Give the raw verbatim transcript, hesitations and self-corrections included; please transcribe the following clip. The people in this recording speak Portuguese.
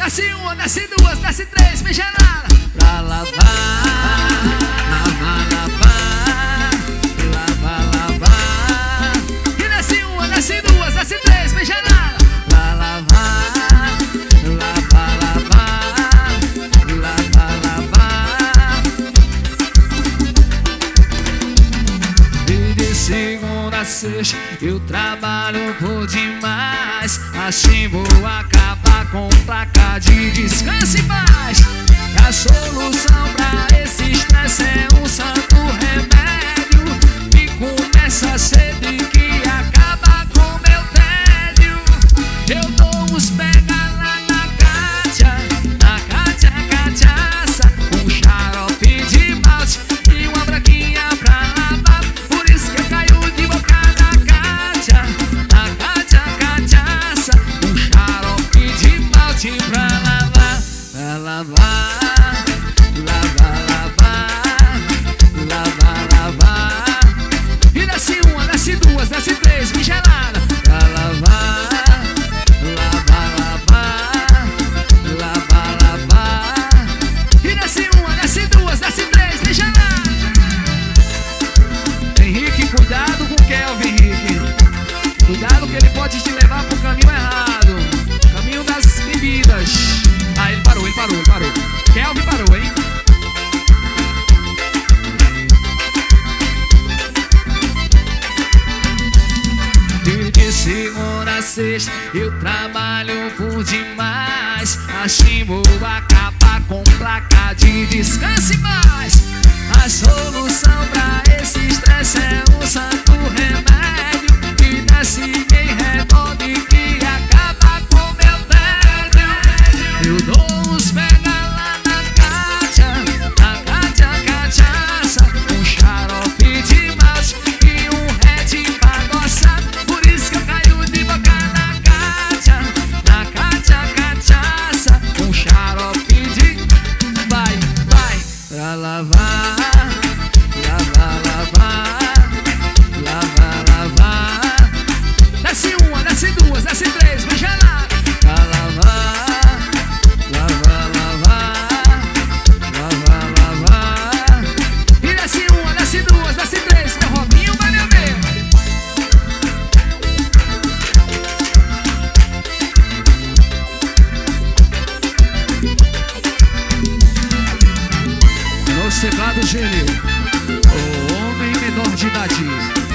desce uma, desce duas, desce três, mijarada. Pra lavar, lavar, lavar, lavar, lavar. E desce uma, desce duas, desce três, mijarada. Pra lavar, lavar, lavar, lavar, lavar. E de segunda a sexta eu trabalho por demais. Assim vou acabar com placa de descanso e paz. A solução pra esse estresse é um santo remédio que começa cedo e que acaba com meu tédio. Eu dou uns pega lá na Cátia, na Cátia cachaça, um xarope de malte e uma branquinha pra lavar. Por isso que eu caio de boca na Cátia, na Cátia cachaça, um xarope de malte pra lavar, pra lavar. Desce três, mijarada. Pra lavar, lavar, lavar, lavar, lavar. E desce uma, desce duas, desce três, mijarada. Henrique, cuidado com o Kelvin, Henrique. Cuidado que ele pode te levar pro caminho errado, caminho das bebidas. Ah, ele parou, ele parou, ele parou. Kelvin parou, hein? Segunda a sexta eu trabalho por demais. Assim vou acabar com placa de descanso e mais. A solução pra esse estresse é um santo remédio que desce em redor e que acaba com meu tédio. Eu dou uns pega lá na Cátia, na Cátia cachaça, um xarope de malte e um red pra gozar. Por isso que eu caio de boca na Cátia, na Cátia cachaça, um xarope de... Vai, vai, pra lavar, lavar, lavar, lavar, lavar. Desce uma, desce duas, desce três, mijarada. Pra lavar, lavar, lavar, lavar, lavar. E desce uma, desce duas, desce três, meu Robinho vai me ver. No teclado gênio, o homem menor de idade.